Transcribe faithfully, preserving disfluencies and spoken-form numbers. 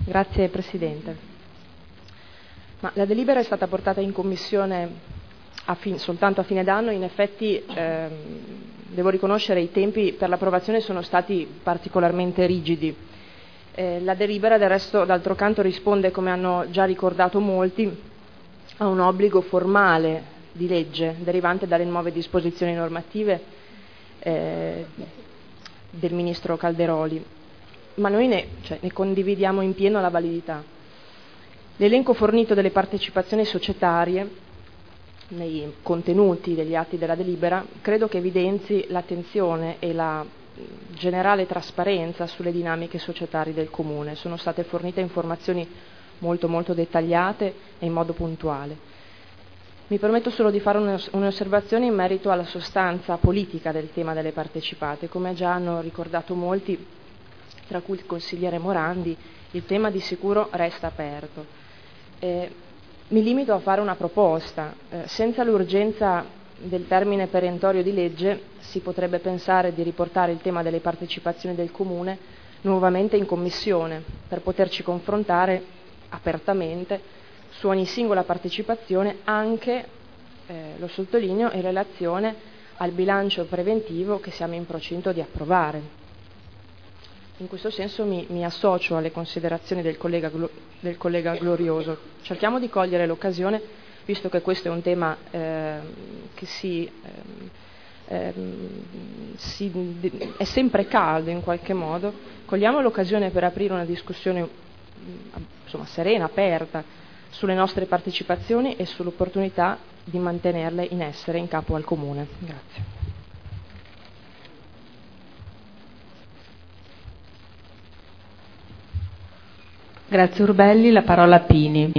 Grazie Presidente. Ma la delibera è stata portata in Commissione a fin, soltanto a fine d'anno. In effetti ehm, devo riconoscere i tempi per l'approvazione sono stati particolarmente rigidi. Eh, la delibera del resto d'altro canto risponde, come hanno già ricordato molti, a un obbligo formale di legge derivante dalle nuove disposizioni normative eh, del Ministro Calderoli, ma noi ne, cioè, ne condividiamo in pieno la validità. L'elenco fornito delle partecipazioni societarie nei contenuti degli atti della delibera credo che evidenzi l'attenzione e la generale trasparenza sulle dinamiche societarie del Comune. Sono state fornite informazioni molto molto dettagliate e in modo puntuale. Mi permetto solo di fare un'osservazione in merito alla sostanza politica del tema delle partecipate. Come già hanno ricordato molti, tra cui il consigliere Morandi, il tema di sicuro resta aperto. Eh, mi limito a fare una proposta. Eh, senza l'urgenza del termine perentorio di legge si potrebbe pensare di riportare il tema delle partecipazioni del Comune nuovamente in Commissione per poterci confrontare apertamente su ogni singola partecipazione, anche, eh, lo sottolineo, in relazione al bilancio preventivo che siamo in procinto di approvare. In questo senso mi, mi associo alle considerazioni del collega, del collega Glorioso. Cerchiamo di cogliere l'occasione, visto che questo è un tema eh, che si, eh, si, è sempre caldo in qualche modo, cogliamo l'occasione per aprire una discussione insomma, serena, aperta, sulle nostre partecipazioni e sull'opportunità di mantenerle in essere in capo al Comune. Grazie. Grazie Urbelli, la parola a Pini.